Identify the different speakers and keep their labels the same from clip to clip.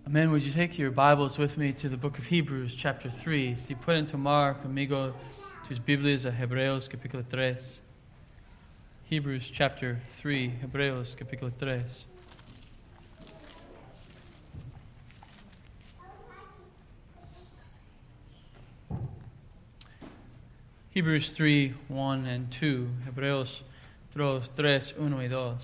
Speaker 1: Amen. Would you take your Bibles with me to the book of Hebrews, chapter 3? Si pueden tomar conmigo tus Biblias a Hebreos, capítulo 3. Hebrews, chapter 3, Hebreos, capítulo 3. Hebrews 3, 1 and 2. Hebreos 3, 1 y 2.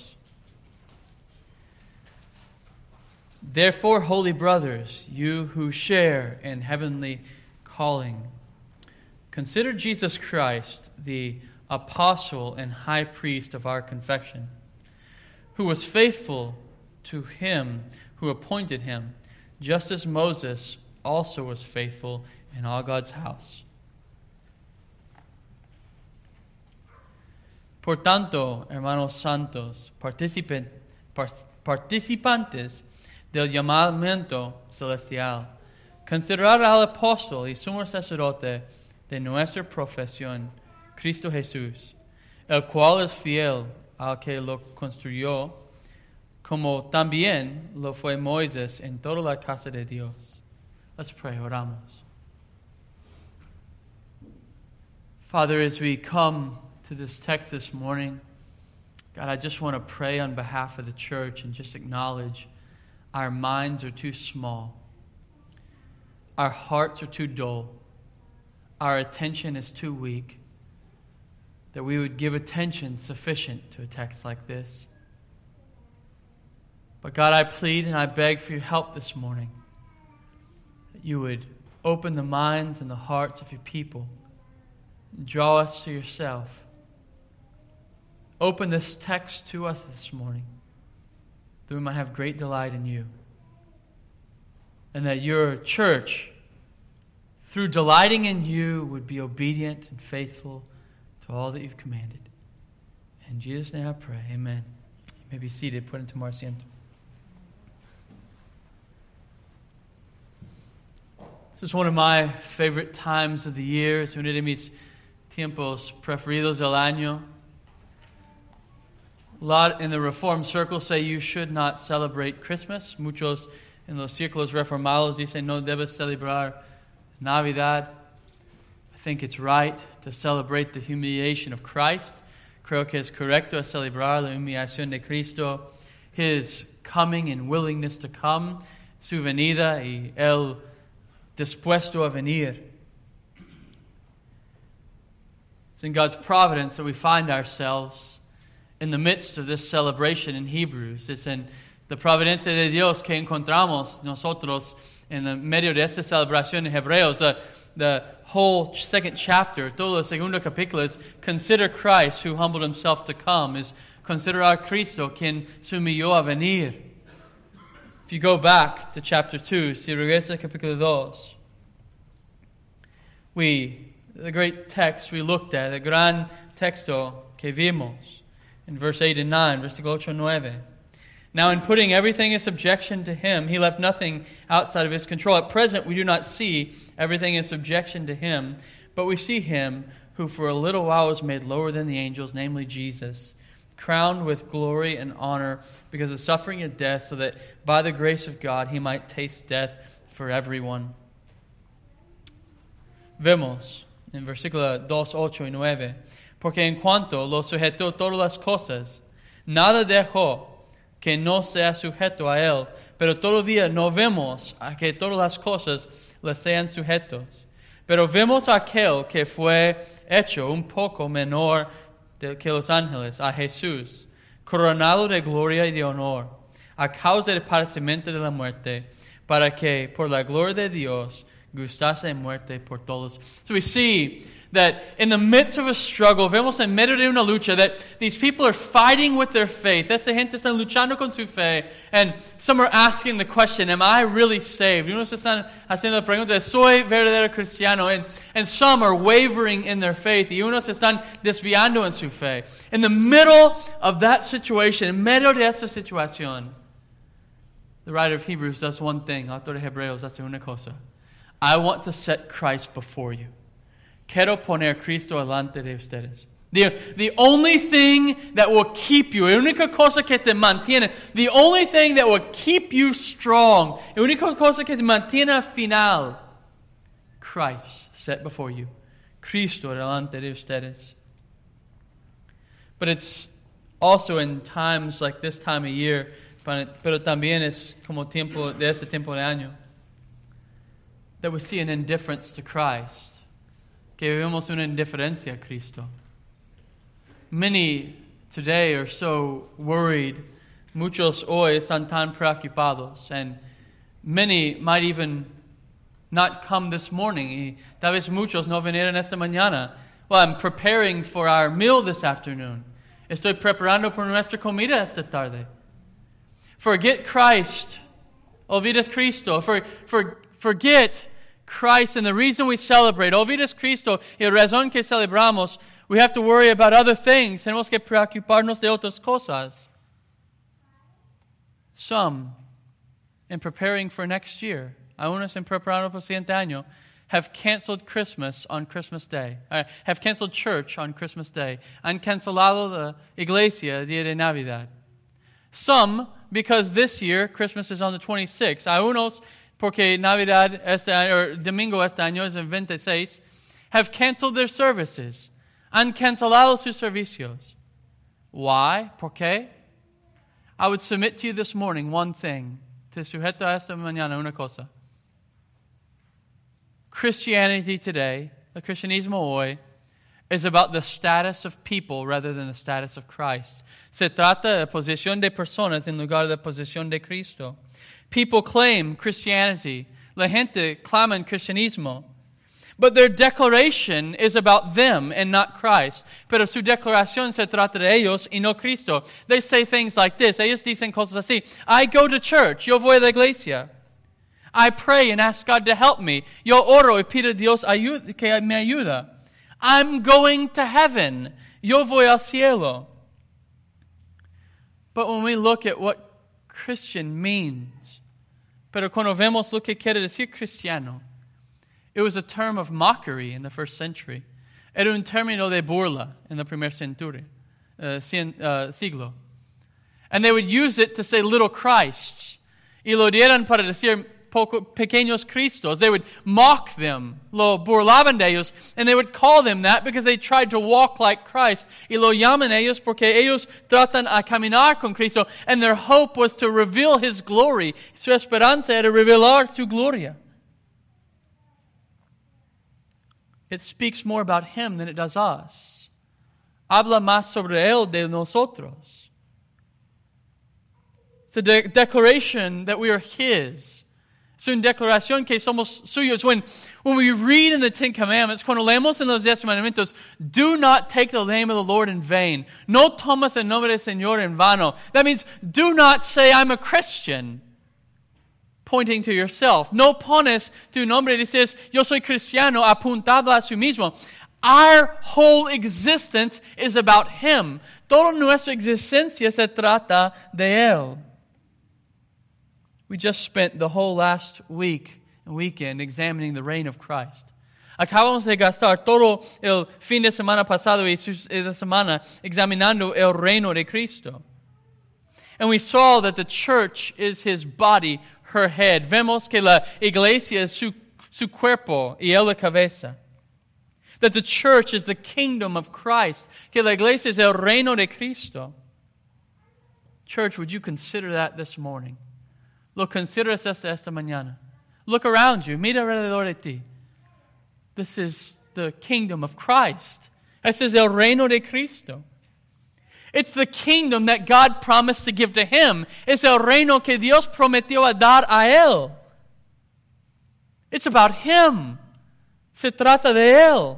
Speaker 1: Therefore, holy brothers, you who share in heavenly calling, consider Jesus Christ, the apostle and high priest of our confession, who was faithful to him who appointed him, just as Moses also was faithful in all God's house. Por tanto, hermanos santos, participantes del llamamiento celestial, considerad al apóstol y sumo sacerdote de nuestra profesión, Cristo Jesús, el cual es fiel al que lo construyó, como también lo fue Moisés en toda la casa de Dios. Let's pray, oramos. Father, as we come to this text this morning, God, I just want to pray on behalf of the church and just acknowledge our minds are too small. Our hearts are too dull. Our attention is too weak. That we would give attention sufficient to a text like this. But God, I plead and I beg for your help this morning. That you would open the minds and the hearts of your people. And draw us to yourself. Open this text to us this morning, that we might have great delight in you. And that your church, through delighting in you, would be obedient and faithful to all that you've commanded. In Jesus' name I pray, amen. You may be seated, put into more asiento. This is one of my favorite times of the year. Es uno de mis tiempos preferidos del año. A lot in the Reformed circle say you should not celebrate Christmas. Muchos en los círculos reformados dicen no debes celebrar Navidad. I think it's right to celebrate the humiliation of Christ. Creo que es correcto celebrar la humillación de Cristo, His coming and willingness to come, su venida y el dispuesto a venir. It's in God's providence that we find ourselves in the midst of this celebration in Hebrews. It's in the providencia de Dios que encontramos nosotros en el medio de esta celebración en Hebreos. The whole second chapter, todo el segundo capítulo is consider Christ who humbled himself to come, is considerar Cristo quien se humilló a venir. If you go back to chapter 2, si regresa capítulo 2, the great text we looked at, the gran texto que vimos, in verse 8 and 9, versículo 8 and 9. Now in putting everything in subjection to him, he left nothing outside of his control. At present we do not see everything in subjection to him, but we see him who for a little while was made lower than the angels, namely Jesus, crowned with glory and honor because of the suffering of death, so that by the grace of God he might taste death for everyone. Vemos en versículo 2, 8 y 9. Porque en cuanto lo sujetó todas las cosas, nada dejó que no sea sujeto a él, pero todavía no vemos a que todas las cosas le sean sujetos. Pero vemos a aquel que fue hecho un poco menor que los ángeles, a Jesús, coronado de gloria y de honor, a causa del padecimiento de la muerte, para que por la gloria de Dios gustase muerte por todos. So we see that in the midst of a struggle, vemos en medio de una lucha, that these people are fighting with their faith. Esa gente está luchando con su fe. And some are asking the question, am I really saved? Y unos están haciendo la pregunta, ¿soy verdadero cristiano? And some are wavering in their faith. Y unos están desviando en su fe. In the middle of that situation, en medio de esta situación, the writer of Hebrews does one thing. Autor de Hebreos hace una cosa. I want to set Christ before you. Quiero poner Cristo delante de ustedes. The only thing that will keep you, la única cosa que te mantiene, the only thing that will keep you strong, la única cosa que te mantiene al final, Christ set before you. Cristo delante de ustedes. But it's also in times like this time of year, pero también es como tiempo de este tiempo de año, that we see an indifference to Christ, que vemos una indiferencia a Cristo. Many today are so worried. Muchos hoy están tan preocupados, and many might even not come this morning. Y tal vez muchos no vinieron esta mañana. Well, I'm preparing for our meal this afternoon. Estoy preparando por nuestra comida esta tarde. Forget Christ. Olvidas Cristo. Forget Christ and the reason we celebrate. Olvidas Cristo y la razón que celebramos. We have to worry about other things. Tenemos que preocuparnos de otras cosas. Some, in preparing for next year, algunos en preparando para el siguiente año, have canceled Christmas on Christmas Day. Have canceled church on Christmas Day. Han cancelado la iglesia el día de Navidad. Some, because this year Christmas is on the 26th. Algunos, porque Navidad este año, or domingo este año es el 26, have canceled their services. Han cancelado sus servicios. Why? ¿Por qué? I would submit to you this morning one thing. Te sujeto a esta mañana una cosa. Christianity today, el cristianismo hoy, is about the status of people rather than the status of Christ. Se trata de la posición de personas en lugar de la posición de Cristo. People claim Christianity. La gente clama en cristianismo. But their declaration is about them and not Christ. Pero su declaración se trata de ellos y no Cristo. They say things like this. Ellos dicen cosas así. I go to church. Yo voy a la iglesia. I pray and ask God to help me. Yo oro y pido a Dios que me ayuda. I'm going to heaven. Yo voy al cielo. But when we look at what Christian means, pero cuando vemos lo que quiere decir cristiano, it was a term of mockery in the first century. Era un término de burla en el primer siglo. And they would use it to say little Christs. Y lo dieran para decir pequeños Cristos. They would mock them. Lo burlaban de ellos. And they would call them that because they tried to walk like Christ. Y lo llaman ellos porque ellos tratan a caminar con Cristo. And their hope was to reveal His glory. Su esperanza era revelar su gloria. It speaks more about Him than it does us. Habla más sobre Él de nosotros. It's a declaration that we are His. Es una declaración que somos suyos. When we read in the Ten Commandments, cuando leemos en los 10 mandamientos, do not take the name of the Lord in vain. No tomas el nombre del Señor en vano. That means do not say I'm a Christian, pointing to yourself. No pones tu nombre y dices, yo soy cristiano, apuntado a sí mismo. Our whole existence is about Him. Toda nuestra existencia se trata de Él. We just spent the whole last week and weekend examining the reign of Christ. Acabamos de gastar todo el fin de semana pasado y la semana examinando el reino de Cristo. And we saw that the church is His body, her head. Vemos que la iglesia es su cuerpo y él la cabeza. That the church is the kingdom of Christ. Que la iglesia es el reino de Cristo. Church, would you consider that this morning? Lo consideras esta mañana. Look around you. Mira alrededor de ti. This is the kingdom of Christ. Este es el reino de Cristo. It's the kingdom that God promised to give to Him. Es el reino que Dios prometió a dar a Él. It's about Him. Se trata de Él.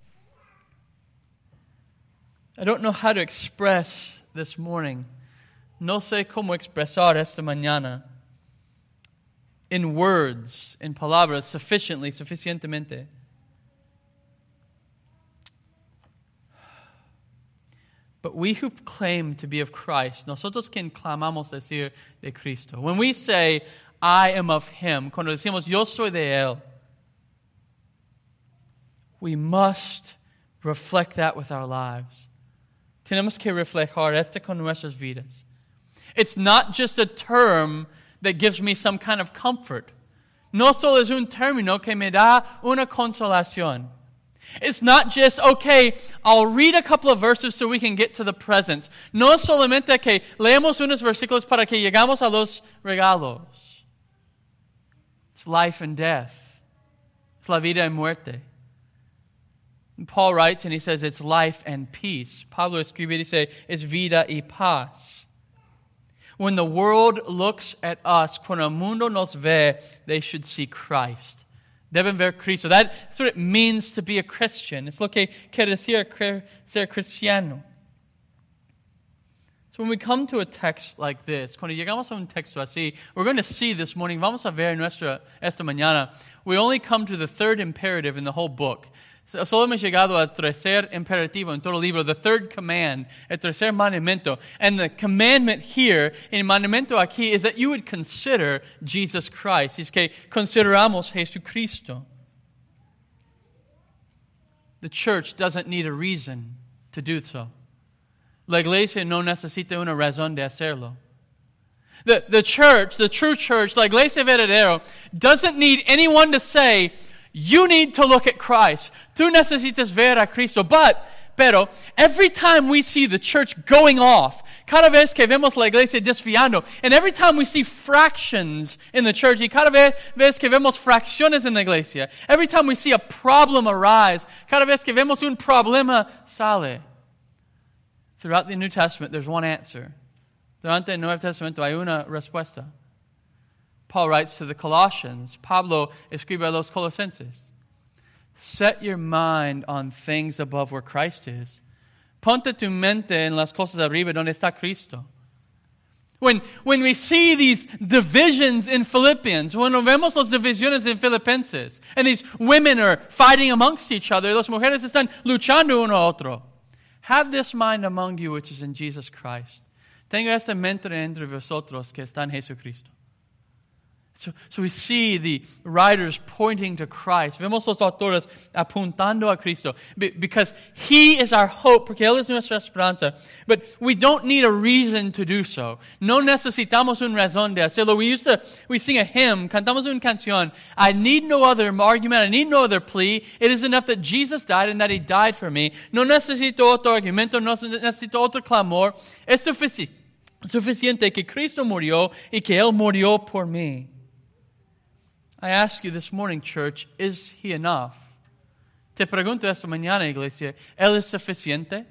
Speaker 1: I don't know how to express this morning. No sé cómo expresar esta mañana in words, in palabras, suficientemente. But we who claim to be of Christ, nosotros quien clamamos decir de Cristo, when we say, I am of Him, cuando decimos, yo soy de Él, we must reflect that with our lives. Tenemos que reflejar esto con nuestras vidas. It's not just a term that gives me some kind of comfort. No solo es un término que me da una consolación. It's not just, okay, I'll read a couple of verses so we can get to the present. No es solamente que leemos unos versículos para que llegamos a los regalos. It's life and death. It's la vida y muerte. And Paul writes and he says it's life and peace. Pablo escribe y dice es vida y paz. When the world looks at us, cuando el mundo nos ve, they should see Christ. Deben ver Cristo. That's what it means to be a Christian. Es lo que quiere decir ser cristiano. So when we come to a text like this, cuando llegamos a un texto así, we're going to see this morning, vamos a ver esta mañana, we only come to the third imperative in the whole book. Solo hemos llegado al tercer imperativo en todo el libro, the third command, el tercer mandamiento. And the commandment here, el mandamiento aquí, is that you would consider Jesus Christ. Es que consideramos Jesucristo. The church doesn't need a reason to do so. La iglesia no necesita una razón de hacerlo. The church, the true church, la iglesia verdadera, doesn't need anyone to say, you need to look at Christ. Tú necesitas ver a Cristo. Pero, every time we see the church going off, cada vez que vemos la iglesia desviando, and every time we see fractions in the church, y cada vez que vemos fracciones en la iglesia, every time we see a problem arise, cada vez que vemos un problema sale. Throughout the New Testament, there's one answer. Durante el Nuevo Testamento hay una respuesta. Paul writes to the Colossians. Pablo escribe a los Colosenses. Set your mind on things above where Christ is. Ponte tu mente en las cosas arriba donde está Cristo. When we see these divisions in Philippians, when vemos las divisiones en Filipenses, and these women are fighting amongst each other, las mujeres están luchando uno a otro. Have this mind among you which is in Jesus Christ. Tenga esta mente entre vosotros que está en Jesucristo. So we see the writers pointing to Christ. Vemos los autores apuntando a Cristo. Because He is our hope, porque Él es nuestra esperanza. But we don't need a reason to do so. No necesitamos una razón de hacerlo. We sing a hymn, cantamos una canción. I need no other argument, I need no other plea. It is enough that Jesus died and that He died for me. No necesito otro argumento, no necesito otro clamor. Es suficiente que Cristo murió y que Él murió por mí. I ask you this morning, church, is He enough? Te pregunto esta mañana, iglesia, ¿Él es suficiente?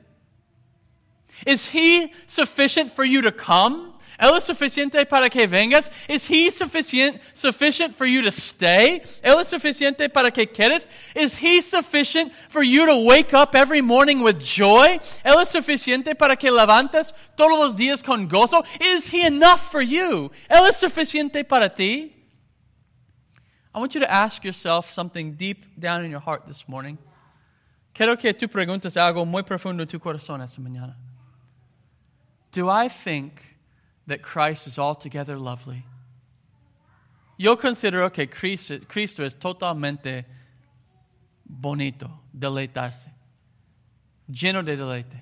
Speaker 1: Is He sufficient for you to come? ¿Él es suficiente para que vengas? Is He sufficient for you to stay? ¿Él es suficiente para que quedes? Is He sufficient for you to wake up every morning with joy? ¿Él es suficiente para que levantes todos los días con gozo? Is He enough for you? ¿Él es suficiente para ti? I want you to ask yourself something deep down in your heart this morning. Quiero que tú preguntes algo muy profundo en tu corazón esta mañana. Do I think that Christ is altogether lovely? Yo considero que Cristo es totalmente bonito, deleitarse, lleno de deleite.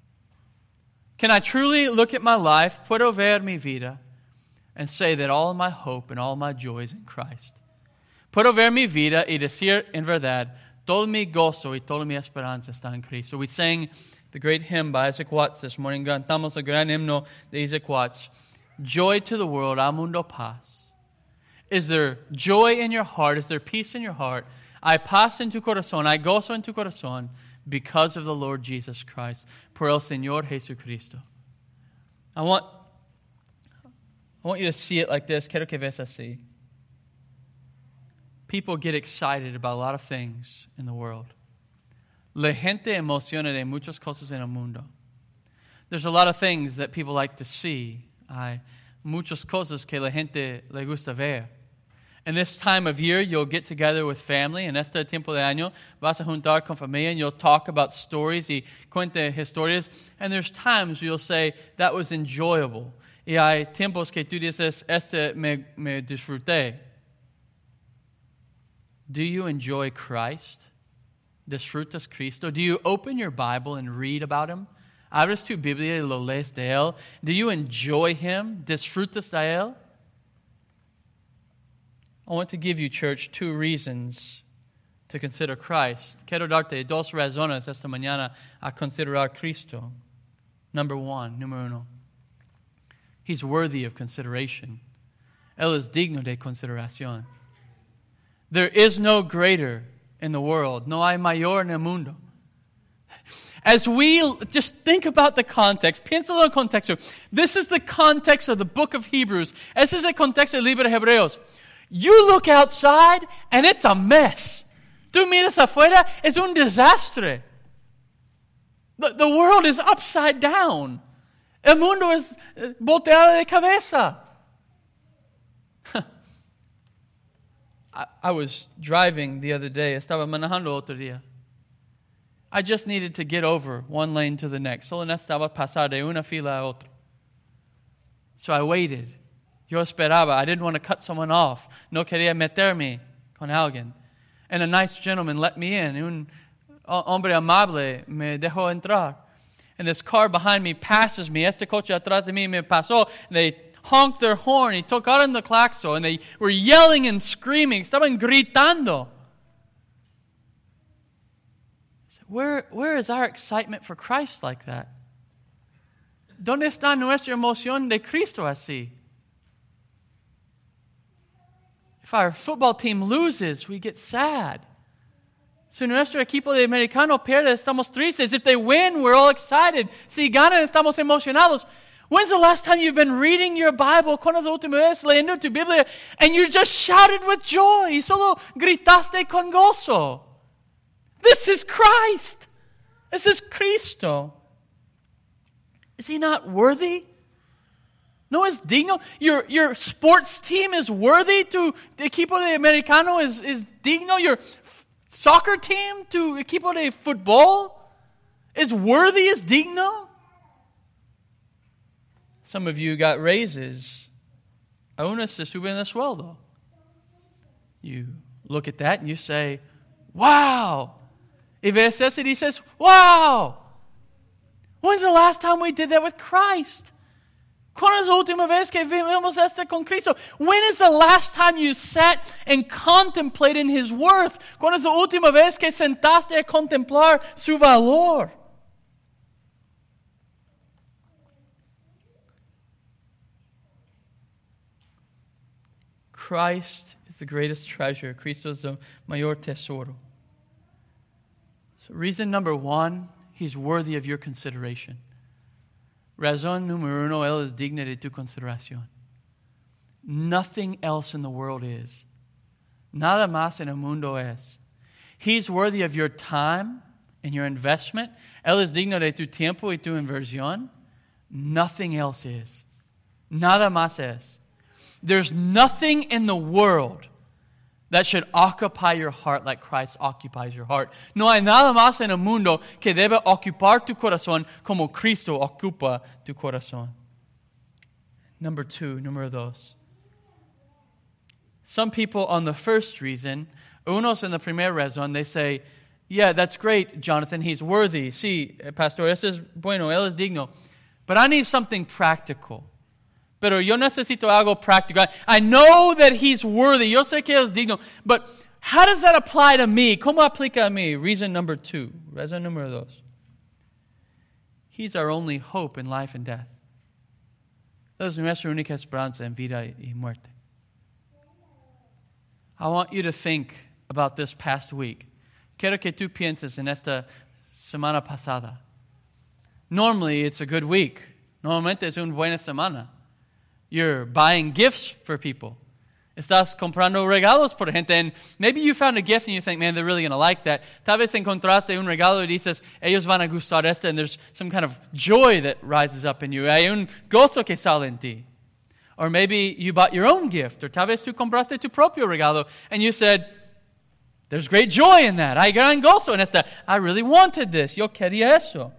Speaker 1: Can I truly look at my life, puedo ver mi vida, and say that all my hope and all my joy is in Christ? Puedo ver mi vida y decir en verdad, todo mi gozo y toda mi esperanza está en Cristo. We sang the great hymn by Isaac Watts this morning. Cantamos el gran himno de Isaac Watts. Joy to the world, al mundo paz. Is there joy in your heart? Is there peace in your heart? Hay paz en tu corazón, hay gozo en tu corazón because of the Lord Jesus Christ. Por el Señor Jesucristo. I want you to see it like this. Quiero que veas así. People get excited about a lot of things in the world. La gente emociona de muchas cosas en el mundo. There's a lot of things that people like to see. Hay muchas cosas que la gente le gusta ver. And this time of year, you'll get together with family. En este tiempo de año, vas a juntar con familia and you'll talk about stories y cuente historias. And there's times you'll say, that was enjoyable. Y hay tiempos que tú dices, me disfruté. Do you enjoy Christ? Disfrutas Cristo? Do you open your Bible and read about Him? ¿Abres tu Biblia y lo lees de Él? Do you enjoy Him? ¿Disfrutas de Él? I want to give you, church, 2 reasons to consider Christ. Quiero darte 2 razones esta mañana a considerar Cristo. Número 1. He's worthy of consideration. Él es digno de consideración. There is no greater in the world. No hay mayor en el mundo. As we just think about the context, piénsalo en contexto. This is the context of the book of Hebrews. Ese es el contexto del libro de Hebreos. You look outside and it's a mess. Tú miras afuera, es un desastre. The world is upside down. El mundo es volteado de cabeza. I was driving the other day. Estaba manejando otro día. I just needed to get over one lane to the next. Solo necesitaba pasar de una fila a otra. So I waited. Yo esperaba. I didn't want to cut someone off. No quería meterme con alguien. And a nice gentleman let me in. Un hombre amable me dejó entrar. And this car behind me passes me. Este coche atrás de mí me pasó. They honked their horn. He tocaron the claxon. And they were yelling and screaming. Estaban gritando. Where is our excitement for Christ like that? ¿Dónde está nuestra emoción de Cristo así? If our football team loses, we get sad. Si nuestro equipo de americano pierde, estamos tristes. If they win, we're all excited. Si ganan, estamos emocionados. When's the last time you've been reading your Bible? ¿Cuándo es la última vez leyendo tu Biblia? And you just shouted with joy. Y solo gritaste con gozo. This is Christ. This is Cristo. Is He not worthy? No es digno. Your sports team is worthy. Tu equipo de americano is digno. Your soccer team, tu equipo de fútbol is worthy, is digno. Some of you got raises. Algunos se suben el sueldo. You look at that and you say, wow. Y ves eso y dices, wow. When's the last time we did that with Christ? ¿Cuándo es la última vez que vimos esto con Cristo? When is the last time you sat and contemplated His worth? ¿Cuándo es la última vez que sentaste a contemplar su valor? Christ is the greatest treasure. Cristo es el mayor tesoro. So reason number 1, He's worthy of your consideration. Razón número 1, Él es digno de tu consideración. Nothing else in the world is. Nada más en el mundo es. He's worthy of your time and your investment. Él es digno de tu tiempo y tu inversión. Nothing else is. Nada más es. There's nothing in the world that should occupy your heart like Christ occupies your heart. No hay nada más en el mundo que debe ocupar tu corazón como Cristo ocupa tu corazón. Number 2. Some people on the first reason, unos en la primera razón, they say, yeah, that's great, Jonathan, he's worthy. Sí, pastor, eso es bueno, él es digno. But I need something practical. Pero yo necesito algo práctico. I know that He's worthy. Yo sé que Él es digno. But how does that apply to me? ¿Cómo aplica a mí? Reason number 2. Razón número 2. He's our only hope in life and death. Esa es nuestra única esperanza en vida y muerte. I want you to think about this past week. Quiero que tú pienses en esta semana pasada. Normally, it's a good week. Normalmente es una buena semana. You're buying gifts for people. Estás comprando regalos por gente. And maybe you found a gift and you think, man, they're really going to like that. Tal vez encontraste un regalo y dices, ellos van a gustar este. And there's some kind of joy that rises up in you. Hay un gozo que sale en ti. Or maybe you bought your own gift. Or tal vez tú compraste tu propio regalo. And you said, there's great joy in that. Hay gran gozo en esta. I really wanted this. Yo quería eso.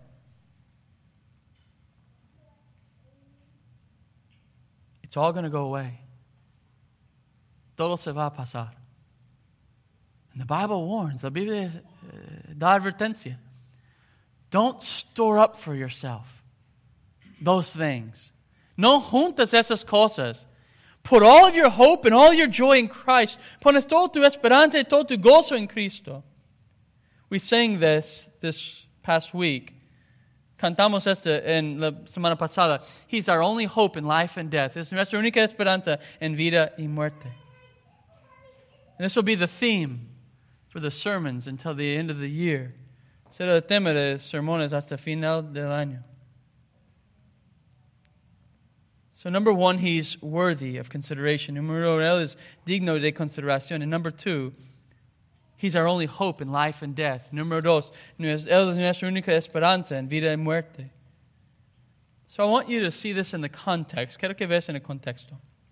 Speaker 1: It's all going to go away. Todo se va a pasar. And the Bible warns, la Biblia da advertencia. Don't store up for yourself those things. No juntas esas cosas. Put all of your hope and all your joy in Christ. Pones toda tu esperanza y todo tu gozo en Cristo. We sang this past week. Cantamos en la semana pasada. He's our only hope in life and death. Es nuestra única esperanza en vida y muerte. And this will be the theme for the sermons until the end of the year. Será el tema de sermones hasta final del año. So number one, he's worthy of consideration. Número uno, él es digno de consideración. And number two, he's our only hope in life and death. Número dos, él es nuestra única esperanza en vida y muerte. So I want you to see this in the context. Quiero que veas en el contexto.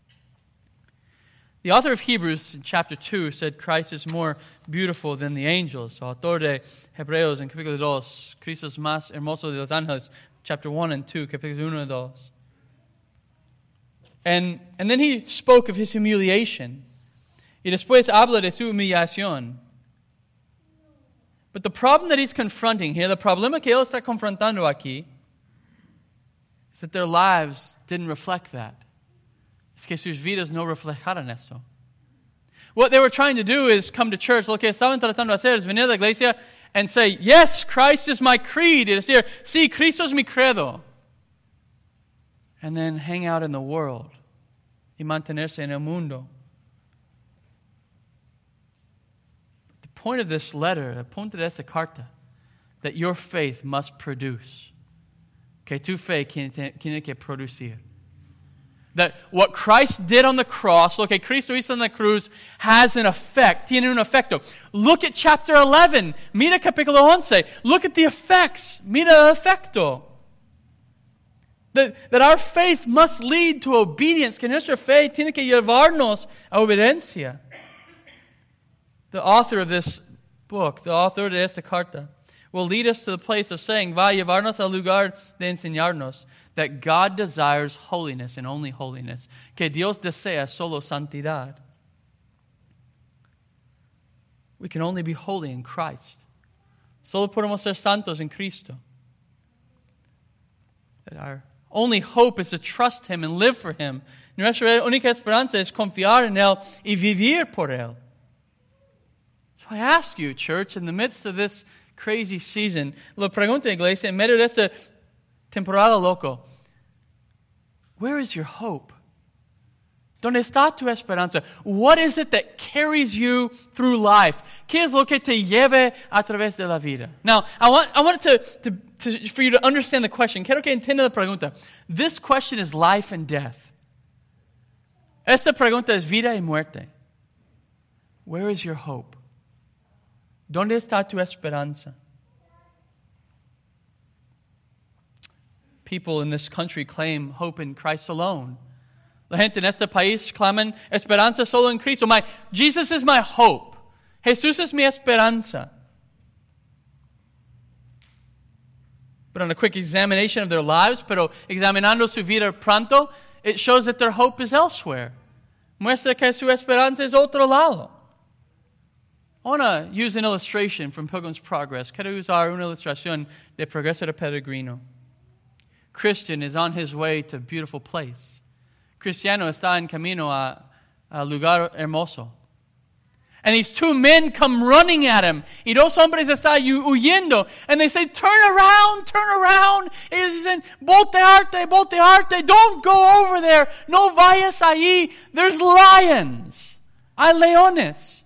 Speaker 1: The author of Hebrews in chapter 2 said Christ is more beautiful than the angels. El autor de Hebreos en capítulo 2, Cristo es más hermoso de los ángeles, chapter 1 and 2, capítulo 1 y 2. And then he spoke of his humiliation. Y después habla de su humillación. But the problem that he's confronting here, the problema que él está confrontando aquí, is that their lives didn't reflect that. Es que sus vidas no reflejaron esto. What they were trying to do is come to church. Lo que estaban tratando de hacer es venir a la iglesia and say, yes, Christ is my creed. Y decir, sí, Cristo es mi credo. And then hang out in the world y mantenerse en el mundo. But the point of this letter, el punto de esta carta, that your faith must produce. Que tu fe tiene que producir. That what Christ did on the cross, lo que Cristo hizo en la cruz, has an effect, tiene un efecto. Look at chapter 11. Mira capítulo 11. Look at the effects. Mira el efecto. That our faith must lead to obedience. Que nuestra fe tiene que llevarnos a obediencia. The author of this book, the author de esta carta, will lead us to the place of saying, va a llevarnos al lugar de enseñarnos that God desires holiness and only holiness. Que Dios desea solo santidad. We can only be holy in Christ. Solo podemos ser santos en Cristo. That our only hope is to trust Him and live for Him. Nuestra única esperanza es confiar en Él y vivir por Él. So I ask you, church, in the midst of this crazy season, lo pregunto, iglesia, en medio de esta temporada loco, where is your hope? ¿Dónde está tu esperanza? What is it that carries you through life? ¿Qué es lo que te lleve a través de la vida? Now, I want for you to understand the question. Quiero que entienda la pregunta. This question is life and death. Esta pregunta es vida y muerte. Where is your hope? ¿Dónde está tu esperanza? People in this country claim hope in Christ alone. La gente en este país claman esperanza solo en Cristo. Jesus is my hope. Jesús es mi esperanza. But on a quick examination of their lives, pero examinando su vida pronto, it shows that their hope is elsewhere. Muestra que su esperanza es otro lado. I want to use an illustration from Pilgrim's Progress. Quiero usar una ilustración de Progreso de Peregrino. Christian is on his way to a beautiful place. Cristiano está en camino a lugar hermoso. And these two men come running at him. Y dos hombres están huyendo. And they say, turn around, turn around. Ellos dicen, voltearte, voltearte. Don't go over there. No vayas ahí. There's lions. Hay leones.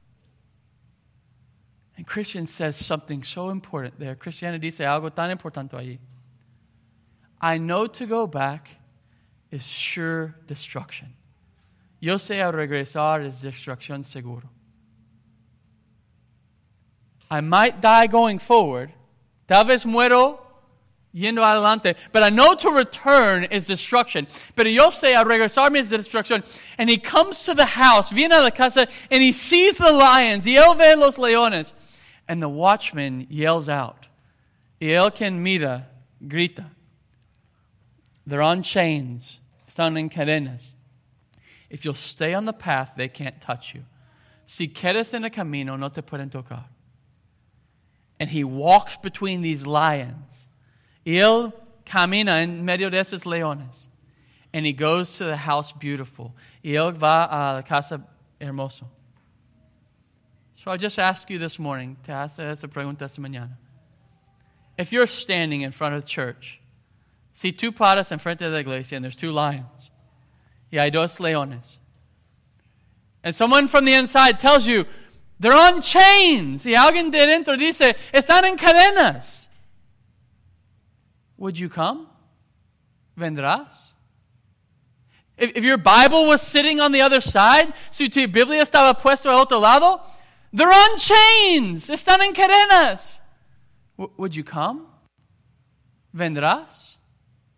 Speaker 1: And Christian says something so important there. Cristiano dice algo tan importante allí. I know to go back is sure destruction. Yo sé a regresar es destrucción seguro. I might die going forward. Tal vez muero yendo adelante. But I know to return is destruction. Pero yo sé a regresarme es destrucción. And he comes to the house, viene a la casa, and he sees the lions. Y él ve los leones. And the watchman yells out. Y el quien mira, grita. They're on chains. Están en cadenas. If you'll stay on the path, they can't touch you. Si quedas en el camino, no te pueden tocar. And he walks between these lions. Y él camina en medio de esos leones. And he goes to the house beautiful. Y él va a la casa hermoso. So I just ask you this morning, te hace esa pregunta esta mañana. If you're standing in front of the church, si tú paras en frente de la iglesia and there's two lions, y hay dos leones, and someone from the inside tells you, they're on chains, y alguien de dentro dice, están en cadenas, would you come? ¿Vendrás? If your Bible was sitting on the other side, si tu Biblia estaba puesto al otro lado, they're on chains, están en cadenas. Would you come? ¿Vendrás?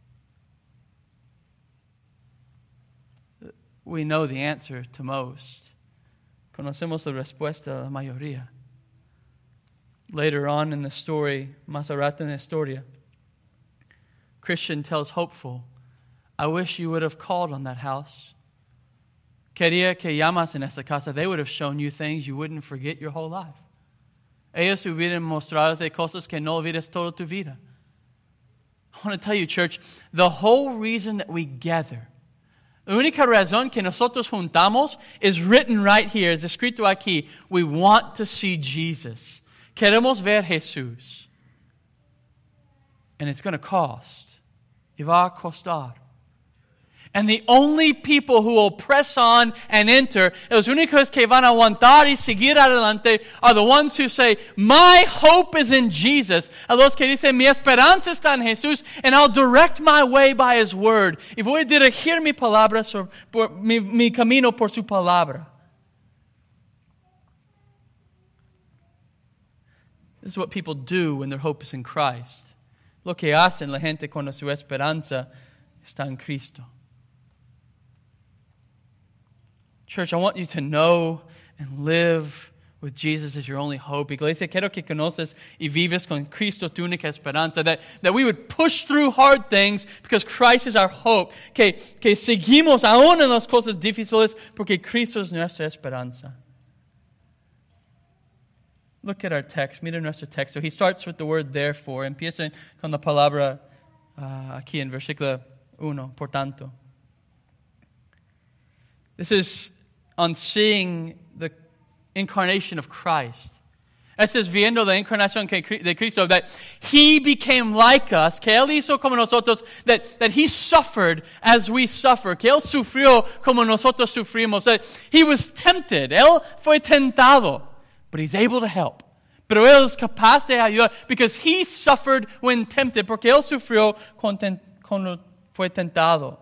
Speaker 1: We know the answer to most. Conocemos la respuesta a la mayoría. Later on in the story, más adelante en la historia, Christian tells hopeful, I wish you would have called on that house. Quería que llamas en esa casa. They would have shown you things you wouldn't forget your whole life. Ellos hubieran mostrado cosas que no olvides toda tu vida. I want to tell you, church, the whole reason that we gather, la única razón que nosotros juntamos is written right here, es escrito aquí. We want to see Jesus. Queremos ver Jesús. And it's going to cost. Y va a costar. And the only people who will press on and enter, los únicos que van a aguantar y seguir adelante, are the ones who say, my hope is in Jesus. A los que dicen, mi esperanza está en Jesús, and I'll direct my way by His word. Y voy a dirigir mi palabra, mi camino por su palabra. This is what people do when their hope is in Christ. Lo que hacen la gente cuando su esperanza está en Cristo. Church, I want you to know and live with Jesus as your only hope. Iglesia, quiero que conoces y vives con Cristo tu única esperanza. That we would push through hard things because Christ is our hope. Que seguimos aún en las cosas difíciles porque Cristo es nuestra esperanza. Look at our text. Mira nuestro texto. He starts with the word therefore. Empieza con la palabra aquí en versículo 1. Por tanto. This is on seeing the incarnation of Christ. Este es viendo la encarnación de Cristo, that He became like us, que Él hizo como nosotros, that He suffered as we suffer, que Él sufrió como nosotros sufrimos, that He was tempted, Él fue tentado, but He's able to help. Pero Él es capaz de ayudar, because He suffered when tempted, porque Él sufrió cuando fue tentado.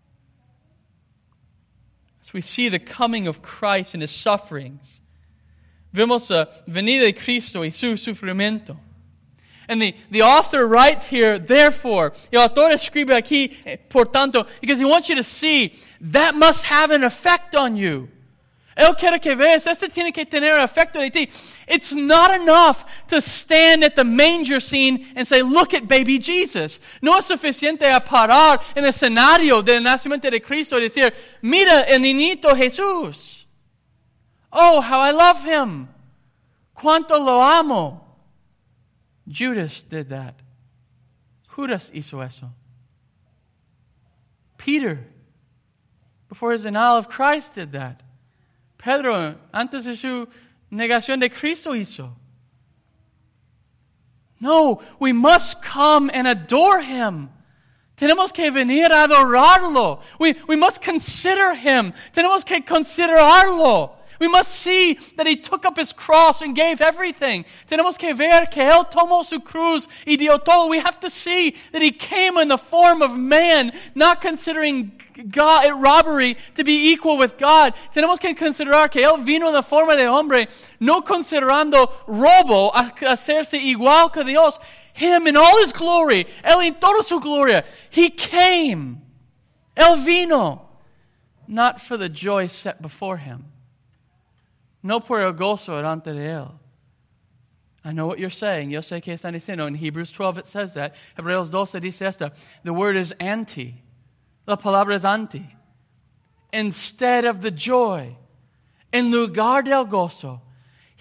Speaker 1: So we see the coming of Christ and His sufferings. Vemos la venida de Cristo y su sufrimiento. And the author writes here, therefore, el autor escribe aquí, por tanto, because he wants you to see that must have an effect on you. Él quiere que veas, este tiene que tener un efecto de ti. It's not enough to stand at the manger scene and say, look at baby Jesus. No es suficiente a parar en el escenario del nacimiento de Cristo y decir, mira el niñito Jesús. Oh, how I love Him. Cuánto lo amo. Judas did that. Judas hizo eso. Peter, before his denial of Christ, did that. Pedro, antes de su negación de Cristo, hizo. No, we must come and adore Him. Tenemos que venir a adorarlo. We must consider Him. Tenemos que considerarlo. We must see that He took up His cross and gave everything. Tenemos que ver que Él tomó su cruz y dio todo. We have to see that He came in the form of man, not considering God, robbery to be equal with God. Tenemos que considerar que Él vino en la forma de hombre, no considerando robo a hacerse igual que Dios. Him in all His glory, Él en toda su gloria, He came. Él vino, not for the joy set before Him. No por el gozo delante de Él. I know what you're saying. Yo sé que están diciendo. In Hebrews 12 it says that. Hebreos 12 dice esta. The word is anti. La palabra es anti. Instead of the joy, en lugar del gozo, He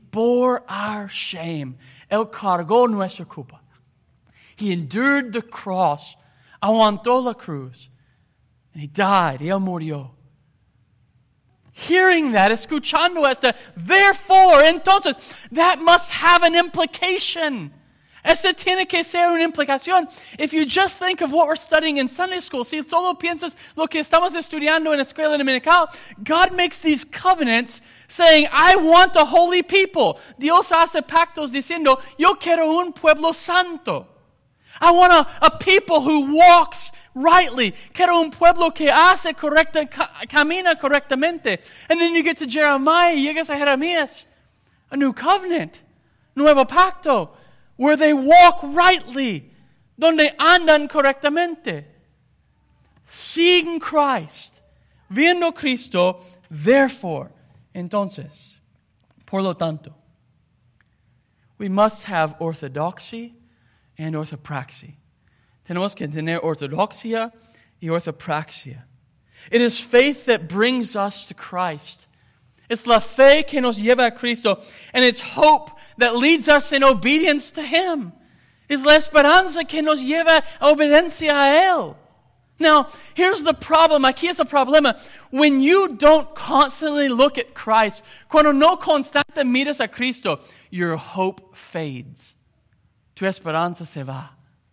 Speaker 1: bore our shame. Él cargó nuestra culpa. He endured the cross. Aguantó la cruz. And He died. Y Él murió. Hearing that, escuchando esto, therefore, entonces, that must have an implication. Ese tiene que ser una implicación. If you just think of what we're studying in Sunday school, si solo piensas lo que estamos estudiando en la escuela dominical, God makes these covenants saying, I want a holy people. Dios hace pactos diciendo, yo quiero un pueblo santo. I want a people who walks rightly. Quiero un pueblo que hace camina correctamente. And then you get to Jeremiah, llegas a Jeremías, a new covenant, nuevo pacto, where they walk rightly, donde andan correctamente. Siguen Christ, viendo Cristo, therefore. Entonces, por lo tanto, we must have orthodoxy and orthopraxy. Tenemos que tener ortodoxia y orthopraxia. It is faith that brings us to Christ. It's la fe que nos lleva a Cristo. And it's hope that leads us in obedience to Him. It's la esperanza que nos lleva a obediencia a Él. Now, here's the problem. Aquí es el problema. When you don't constantly look at Christ, cuando no constante miras a Cristo, your hope fades. Tu esperanza se va.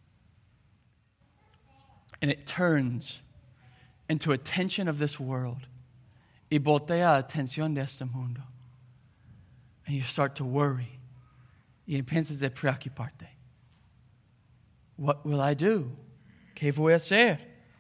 Speaker 1: And it turns into attention of this world. Y voltea atención de este mundo. And you start to worry. Y empiezas de preocuparte. What will I do? ¿Qué voy a hacer?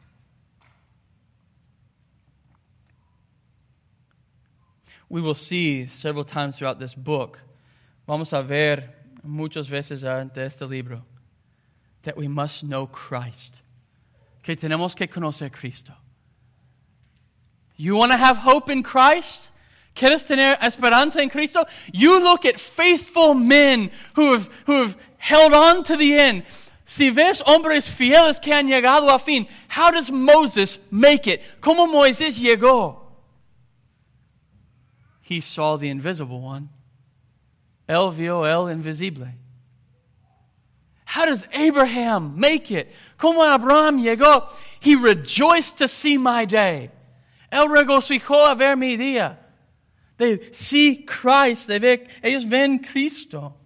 Speaker 1: We will see several times throughout this book, vamos a ver muchas veces ante este libro, that we must know Christ. Que tenemos que conocer Cristo. You want to have hope in Christ? ¿Quieres tener esperanza en Cristo? You look at faithful men who have held on to the end. Si ves hombres fieles que han llegado a fin, how does Moses make it? ¿Cómo Moisés llegó? He saw the invisible one. Él vio el invisible. How does Abraham make it? ¿Cómo Abraham llegó? He rejoiced to see my day. Él regocijó a ver mi día. They see Christ. Ellos ven Cristo.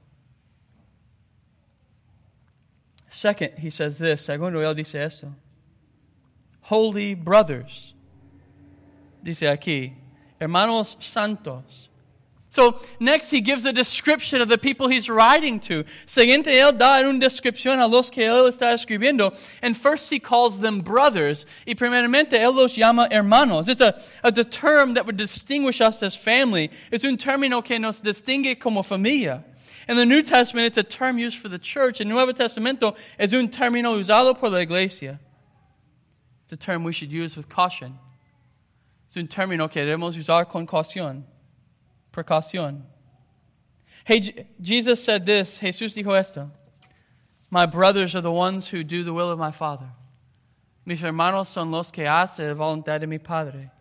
Speaker 1: Second, he says this. Segundo, él dice esto. Holy brothers. Dice aquí. Hermanos santos. So, next he gives a description of the people he's writing to. Siguiente, él da una descripción a los que él está escribiendo. And first he calls them brothers. Y primeramente, él los llama hermanos. It's a term that would distinguish us as family. Es un término que nos distingue como familia. In the New Testament, it's a term used for the church. In el Nuevo Testamento, es un término usado por la iglesia. It's a term we should use with caution. Es un término que debemos usar con caución. Precaución. Hey, Jesus said this. Jesús dijo esto. My brothers are the ones who do the will of my Father. Mis hermanos son los que hacen la voluntad de mi Padre.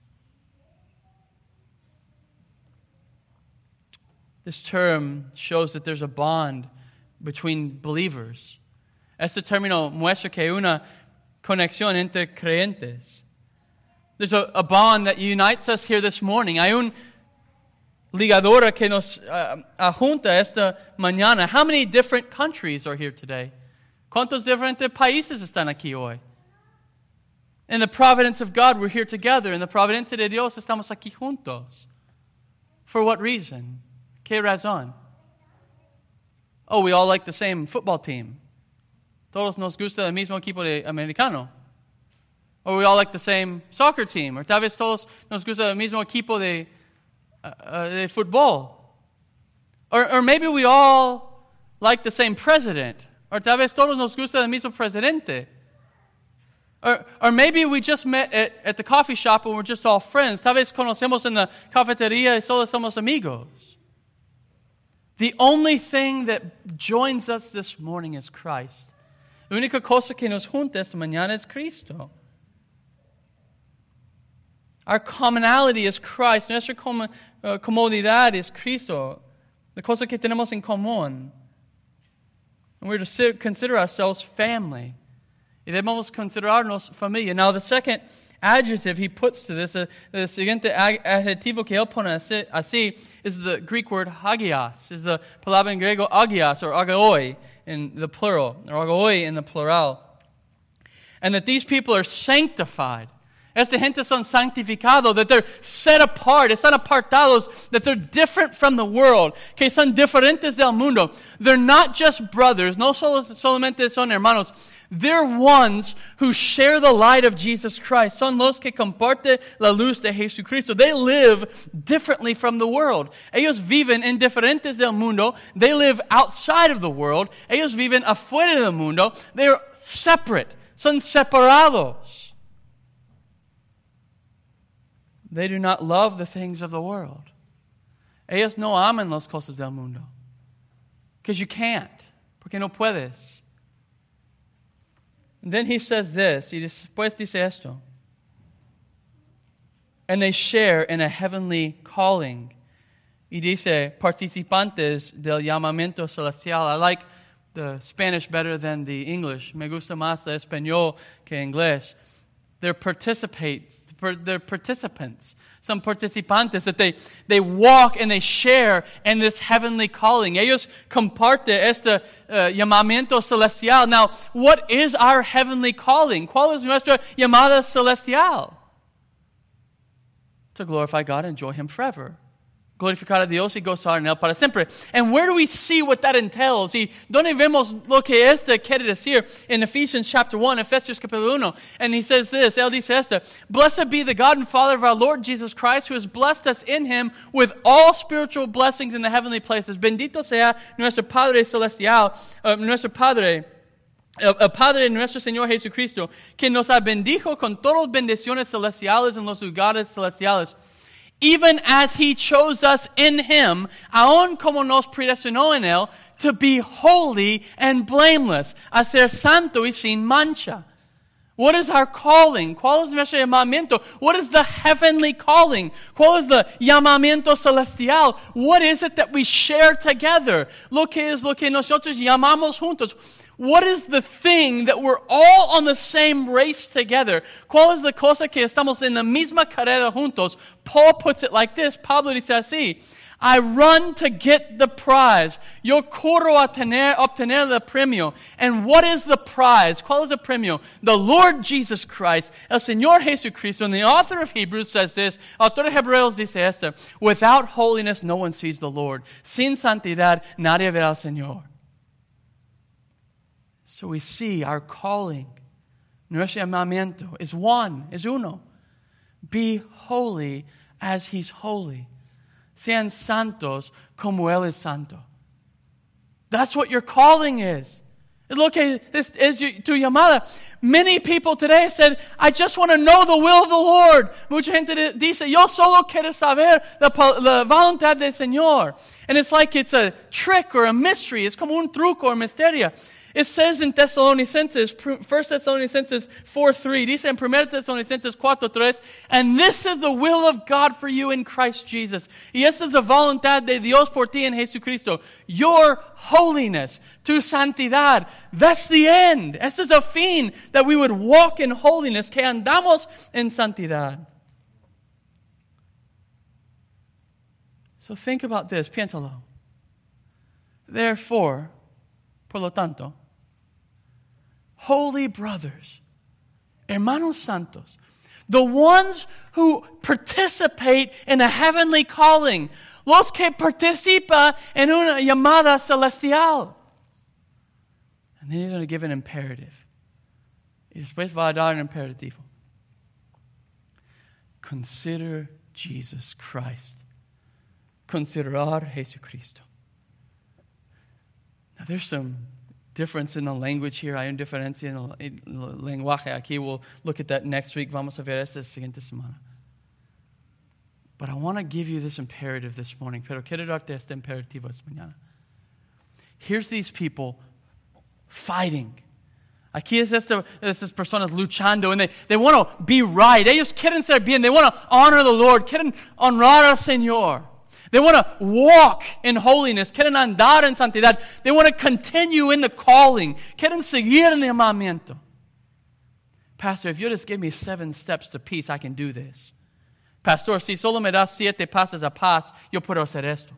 Speaker 1: This term shows that there's a bond between believers. Este término muestra que hay una conexión entre creyentes. There's a bond that unites us here this morning. Hay un ligadora que nos junta esta mañana. How many different countries are here today? ¿Cuántos diferentes países están aquí hoy? In the providence of God, we're here together. In the providencia de Dios, estamos aquí juntos. For what reason? ¿Qué razón? Oh, we all like the same football team. Todos nos gusta el mismo equipo de americano. Or we all like the same soccer team. Or tal vez todos nos gusta el mismo equipo de fútbol. Or maybe we all like the same president. Or tal vez todos nos gusta el mismo presidente. Or maybe we just met at the coffee shop and we're just all friends. Tal vez conocemos en la cafetería y solo somos amigos. The only thing that joins us this morning is Christ. La única cosa que nos junta esta mañana es Cristo. Our commonality is Christ. Nuestra comodidad es Cristo. the cosas que tenemos en común. And we're to consider ourselves family. Y debemos considerarnos familia. Now, the second adjective he puts to this, the siguiente adjetivo que él pone así, is the Greek word hagios, is the palabra en griego agios, or agoi in the plural, or agoi in the plural. And that these people are sanctified. Esta gente son santificados, that they're set apart, están apartados, that they're different from the world, que son diferentes del mundo. They're not just brothers, no solamente son hermanos. They're ones who share the light of Jesus Christ. Son los que comparten la luz de Jesucristo. They live differently from the world. Ellos viven indiferentes del mundo. They live outside of the world. Ellos viven afuera del mundo. They're separate. Son separados. They do not love the things of the world. Ellos no aman las cosas del mundo. Because you can't. Porque no puedes. And then he says this, y después dice esto. And they share in a heavenly calling. Y dice, participantes del llamamiento celestial. I like the Spanish better than the English. Me gusta más el español que inglés. They're participants. Some participantes that they walk and they share in this heavenly calling. Ellos comparten este llamamiento celestial. Now, what is our heavenly calling? ¿Cuál es nuestra llamada celestial? To glorify God and enjoy Him forever. Glorificar a Dios y gozar en Él para siempre. And where do we see what that entails? Y donde vemos lo que este quiere decir in Ephesians chapter 1, Efesios capítulo 1. And he says this, él dice esto, Blessed be the God and Father of our Lord Jesus Christ, who has blessed us in Him with all spiritual blessings in the heavenly places. Bendito sea nuestro Padre celestial, nuestro Padre, el Padre de nuestro Señor Jesucristo, que nos ha bendijo con todas bendiciones celestiales en los lugares celestiales. Even as He chose us in Him, aun como nos predestinó en Él, to be holy and blameless, a ser santo y sin mancha. What is our calling? ¿Cuál es nuestro llamamiento? What is the heavenly calling? ¿Cuál es the llamamiento celestial? What is it that we share together? Lo que es lo que nosotros llamamos juntos. What is the thing that we're all on the same race together? ¿Cuál es la cosa que estamos en la misma carrera juntos? Paul puts it like this. Pablo dice así. I run to get the prize. Yo corro a obtener el premio. And what is the prize? ¿Cuál es el premio? The Lord Jesus Christ, el Señor Jesucristo. And the author of Hebrews says this. Autor de Hebreos dice esto. Without holiness, no one sees the Lord. Sin santidad, nadie verá al Señor. So we see our calling, nuestro llamamiento, is one, es uno. Be holy as He's holy. Sean santos como Él es santo. That's what your calling is. Es lo que es tu llamada. Many people today said, I just want to know the will of the Lord. Mucha gente dice, yo solo quiero saber la voluntad del Señor. And it's like it's a trick or a mystery. Es como un truco o misterio. It says in Thessalonicenses, 1 Thessalonicenses 4:3, dice en 1 Thessalonicenses 4:3, and this is the will of God for you in Christ Jesus. Y esa es la voluntad de Dios por ti en Jesucristo. Your holiness, tu santidad. That's the end. Ese es el fin, that we would walk in holiness, que andamos en santidad. So think about this, piénsalo. Therefore, por lo tanto, holy brothers, hermanos santos, the ones who participate in a heavenly calling, los que participan en una llamada celestial. And then he's going to give an imperative. Y después va a dar un imperativo. Consider Jesus Christ. Considerar Jesucristo. Now, there's some difference in the language here. Hay una diferencia en el lenguaje aquí. We'll look at that next week. Vamos a ver esta siguiente semana. But I want to give you this imperative this morning. Pero quiero darte este imperativo esta mañana. Here's these people fighting. Aquí es estas personas luchando, and they want to be right. Ellos quieren ser bien. They want to honor the Lord. Quieren honrar al Señor. They want to walk in holiness. Quieren andar en santidad. They want to continue in the calling. Quieren seguir en el llamamiento. Pastor, if you just give me 7 steps to peace, I can do this. Pastor, si solo me das 7 pasos a paz, yo puedo hacer esto.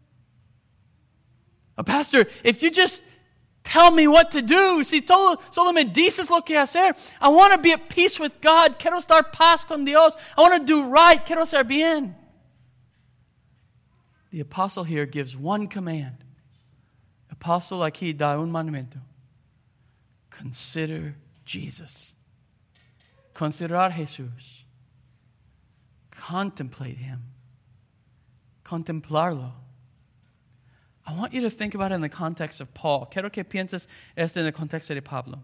Speaker 1: Pastor, if you just tell me what to do, si solo me dices lo que hacer, I want to be at peace with God. Quiero estar paz con Dios. I want to do right. Quiero hacer bien. The apostle here gives one command. The apostle aquí da un mandamiento. Consider Jesus. Considerar Jesús. Contemplate Him. Contemplarlo. I want you to think about it in the context of Paul. Quiero que pienses esto en el contexto de Pablo.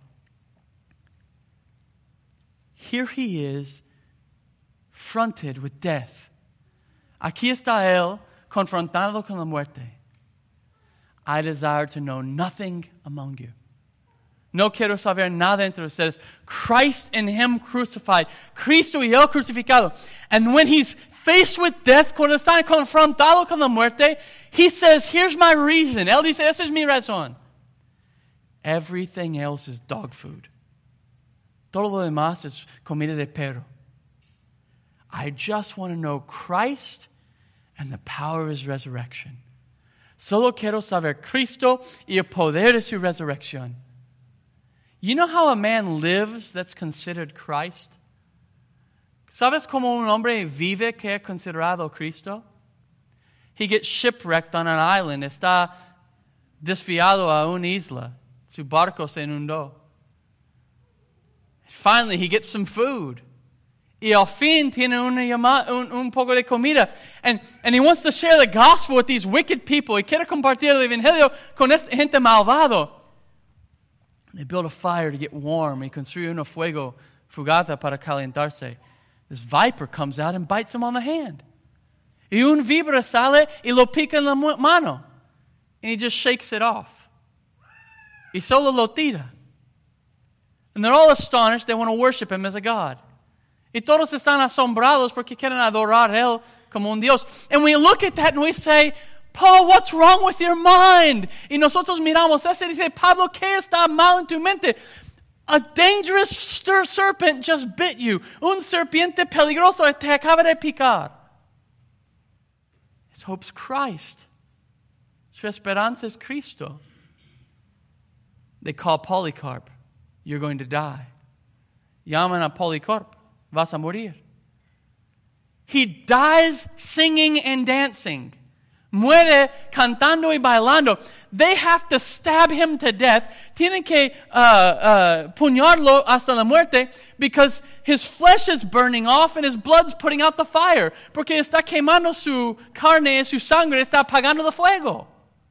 Speaker 1: Here he is, fronted with death. Aquí está él, confrontado con la muerte. I desire to know nothing among you. No quiero saber nada entre ustedes. Christ and Him crucified. Cristo y Él crucificado. And when he's faced with death, cuando está confrontado con la muerte, he says, here's my reason. Él dice, esa es mi razón. Everything else is dog food. Todo lo demás es comida de perro. I just want to know Christ and the power of His resurrection. Solo quiero saber Cristo y el poder de su resurrección. You know how a man lives that's considered Christ? ¿Sabes cómo un hombre vive que es considerado Cristo? He gets shipwrecked on an island. Está desviado a una isla. Su barco se inundó. Finally, he gets some food. Y al fin tiene un poco de comida. And he wants to share the gospel with these wicked people. Y quiere compartir el evangelio con esta gente malvado. They build a fire to get warm. Y construye un fuego fugata para calentarse. This viper comes out and bites him on the hand. Y un víbora sale y lo pica en la mano. And he just shakes it off. Y solo lo tira. And they're all astonished. They want to worship Him as a God. Y todos están asombrados porque quieren adorar a Él como un Dios. And we look at that and we say, Paul, what's wrong with your mind? Y nosotros miramos eso y dice, Pablo, ¿qué está mal en tu mente? A dangerous serpent just bit you. Un serpiente peligroso te acaba de picar. His hope's Christ. Su esperanza es Cristo. They call Polycarp. You're going to die. Llaman a Polycarp. Vas a morir. He dies singing and dancing. Muere cantando y bailando. They have to stab him to death. Tienen que puñarlo hasta la muerte because his flesh is burning off and his blood's putting out the fire. Porque está quemando su carne y su sangre está apagando el fuego.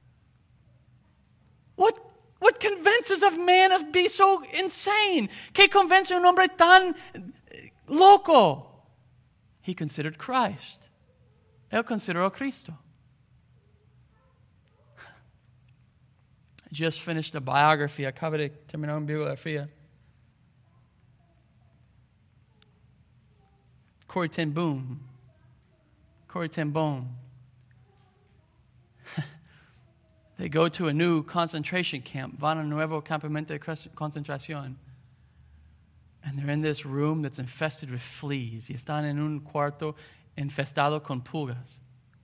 Speaker 1: What convinces a man of being so insane? ¿Qué convence a un hombre tan loco? He considered Christ. Él consideró a Cristo. I just finished a biography. Acabo de terminar una biografía. Corrie ten Boom. Corrie ten Boom. They go to a new concentration camp. Van a un nuevo campamento de concentración. And they're in this room that's infested with fleas. Y están en un cuarto infestado con pulgas.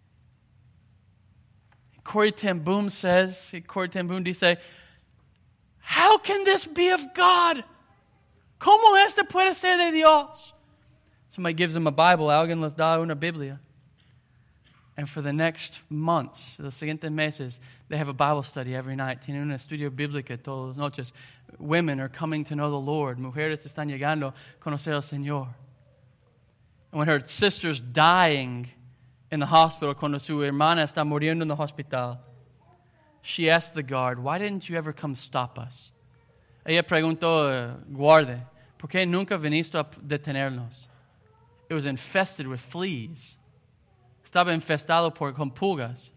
Speaker 1: Corrie ten Boom dice, how can this be of God? ¿Cómo esto puede ser de Dios? Somebody gives them a Bible. Alguien les da una Biblia. And for the next months, los siguientes meses, they have a Bible study every night. Tienen un estudio bíblico todas las noches. Women are coming to know the Lord. Mujeres están llegando a conocer al Señor. And when her sister's dying in the hospital, cuando su hermana está muriendo en el hospital, she asked the guard, why didn't you ever come stop us? Ella preguntó, guarde, ¿por qué nunca viniste a detenernos? It was infested with fleas. Estaba infestado con pulgas.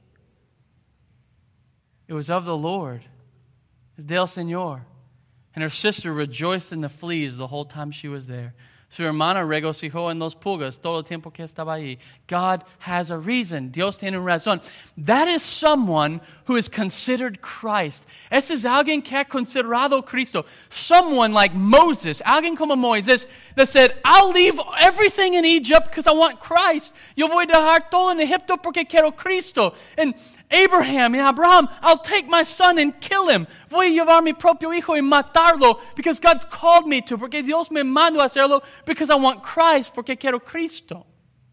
Speaker 1: It was of the Lord. Es del Señor. And her sister rejoiced in the fleas the whole time she was there. Su hermana regocijó en los pulgas todo el tiempo que estaba ahí. God has a reason. Dios tiene una razón. That is someone who is considered Christ. Ese es alguien que ha considerado Cristo. Someone like Moses, alguien como Moisés, that said, I'll leave everything in Egypt because I want Christ. Yo voy a dejar todo en Egipto porque quiero Cristo. And Abraham and Abraham, I'll take my son and kill him. Voy a llevar mi propio hijo y matarlo because God's called me to, porque Dios me mandó a hacerlo because I want Christ, porque quiero Cristo.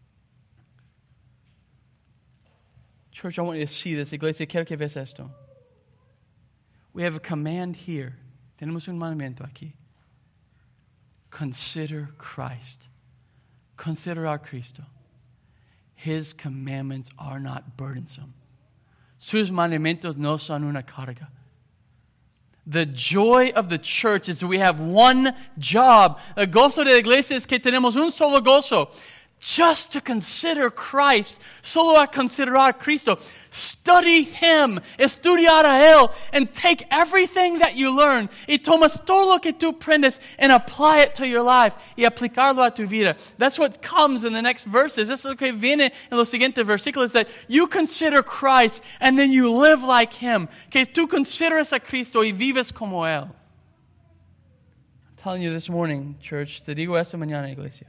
Speaker 1: Church, I want you to see this. Iglesia, quiero que veas esto. We have a command here. Tenemos un mandamiento aquí. Consider Christ. Consider our Cristo. His commandments are not burdensome. Sus mandamientos no son una carga. The joy of the church is that we have one job. El gozo de la iglesia es que tenemos un solo gozo. Just to consider Christ. Solo a considerar Cristo. Study Him. Estudiar a Él. And take everything that you learn. Y tomas todo lo que tú aprendes and apply it to your life. Y aplicarlo a tu vida. That's what comes in the next verses. Eso es lo que viene en los siguientes versículos. That you consider Christ and then you live like Him. Que tú consideras a Cristo y vives como Él. I'm telling you this morning, church. Te digo esta mañana, iglesia.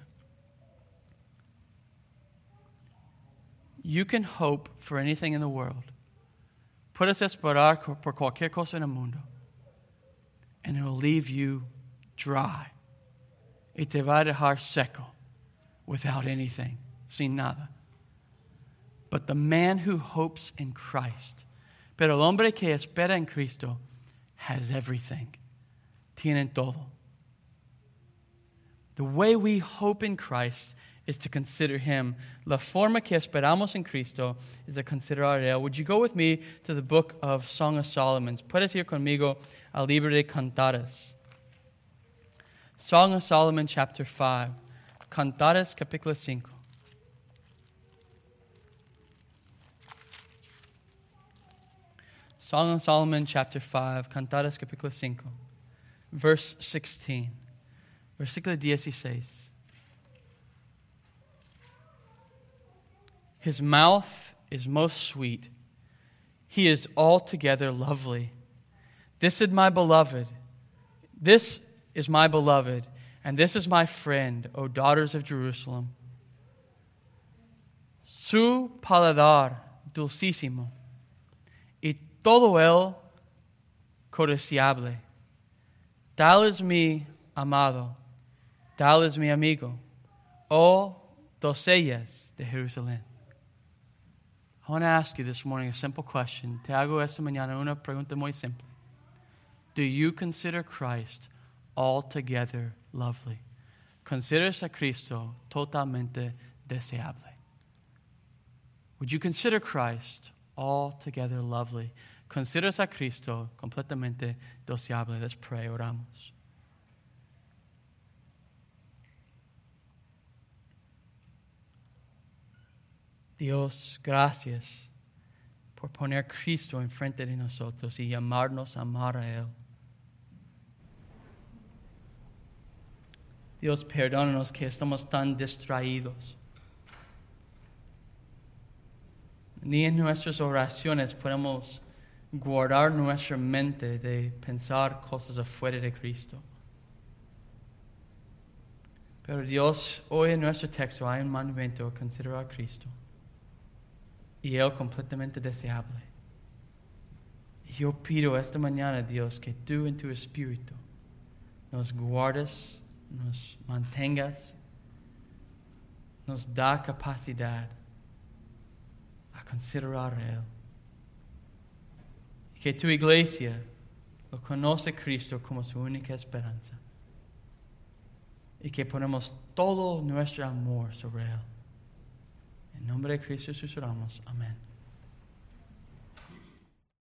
Speaker 1: You can hope for anything in the world. Puedes esperar por cualquier cosa en el mundo. And it will leave you dry. Y te va a dejar seco without anything, sin nada. But the man who hopes in Christ, pero el hombre que espera en Cristo, has everything. Tienen todo. The way we hope in Christ is to consider Him. La forma que esperamos en Cristo is to considerar Él. Would you go with me to the book of Song of Solomon? Puedes ir conmigo al libro de Cantares. Song of Solomon chapter 5. Cantares capítulo 5. Song of Solomon chapter 5. Cantares capítulo 5. Verse 16. Versículo 16. His mouth is most sweet. He is altogether lovely. This is my beloved. This is my beloved. And this is my friend, O daughters of Jerusalem. Su paladar dulcísimo. Y todo él codiciable. Tal es mi amado. Tal es mi amigo. O doncellas de Jerusalén. I want to ask you this morning a simple question. Te hago esta mañana una pregunta muy simple. Do you consider Christ altogether lovely? ¿Consideras a Cristo totalmente deseable? Would you consider Christ altogether lovely? ¿Consideras a Cristo completamente deseable? Let's pray, oramos. Dios, gracias por poner Cristo enfrente de nosotros y llamarnos a amar a Él. Dios, perdónanos que estamos tan distraídos. Ni en nuestras oraciones podemos guardar nuestra mente de pensar cosas afuera de Cristo. Pero Dios, hoy en nuestro texto hay un mandamiento a considerar a Cristo. Y Él completamente deseable. Yo pido esta mañana, Dios, que tú en tu espíritu nos guardes, nos mantengas, nos da capacidad a considerar a Él. Y que tu iglesia lo conoce a Cristo como su única esperanza. Y que ponemos todo nuestro amor sobre Él. En nombre de Cristo Jesús oramos. Amén.